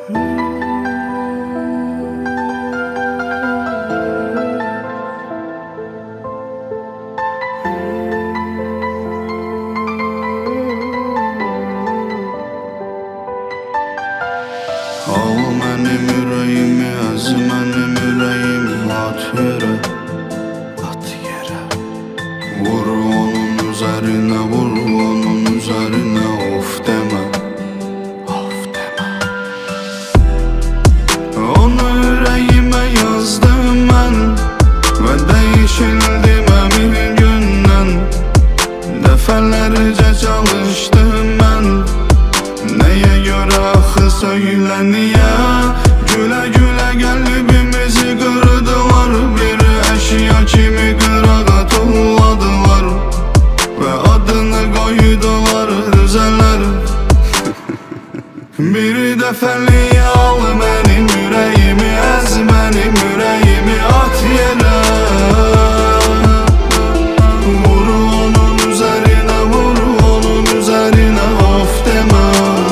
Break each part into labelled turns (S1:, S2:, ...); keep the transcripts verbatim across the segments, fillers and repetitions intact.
S1: Al mənim ürəyimi, əz mənim ürəyimi, at yerə, at yerə. Vur onun üzərinə, vur onun üzərinə, of demə, of demə. Onu ürəyimə yazdım mən və dəyişildim əmin gündən. Dəfələrcə çalışdım mən, nəyə görə axı söylə niyə? Gülə gülə qəlbimizi qırdılar, bir əşya kimi qırağa tulladılar və adını qoydular düzələr. Bir dəfəliyə al mənim ürəyimi, əz mənim ürəyimi, at yerə. Vur onun üzərinə, vur onun üzərinə, of demə.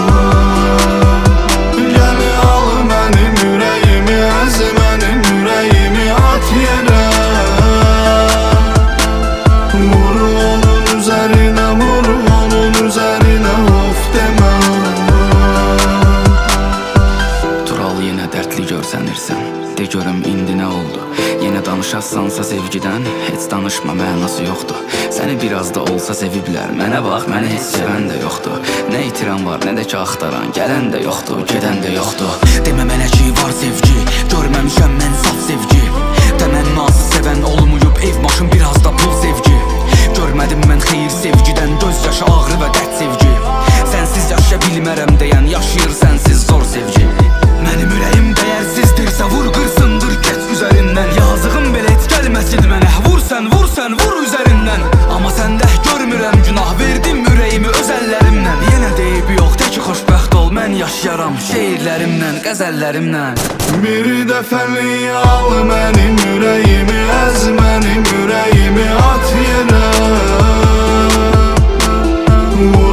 S2: Görsənirsən, de görüm indi nə oldu? Yenə danışasansa sevgidən, heç danışma, mənası yoxdur. Səni biraz da olsa seviblər, mənə bax, məni heç sevən də yoxdur. Nə itirən var, nə də ki axtaran, gələn də yoxdur, gedən də yoxdur. Demə mənə ki var sevgi, görməmişəm mən saf sevgi. Təmənnası sevən olmayıb, ev maşın biraz da pul sevgi. Görmədim mən xeyir sevgidən, göz yaşı ağrı və dərd sevgi. Sənsiz yaşaya bilmərəm deyən, yaşayır sənsiz zor sevgi. Mənim ürəyim dəyərsizdirsə vur qırsındır keç üzərindən. Yazığım belə heç gəlməsin mənə, vur sən vur sən vur üzərindən. Amma səndə görmürəm günah, verdim ürəyimi öz əllərimlə. Yenə deyib yox, tək xoşbəxt ol, mən yaşayaram şeirlərimlə, qəzəllərimlə.
S1: Bir dəfəliyə al mənim ürəyimi, əz mənim ürəyimi, at yerə.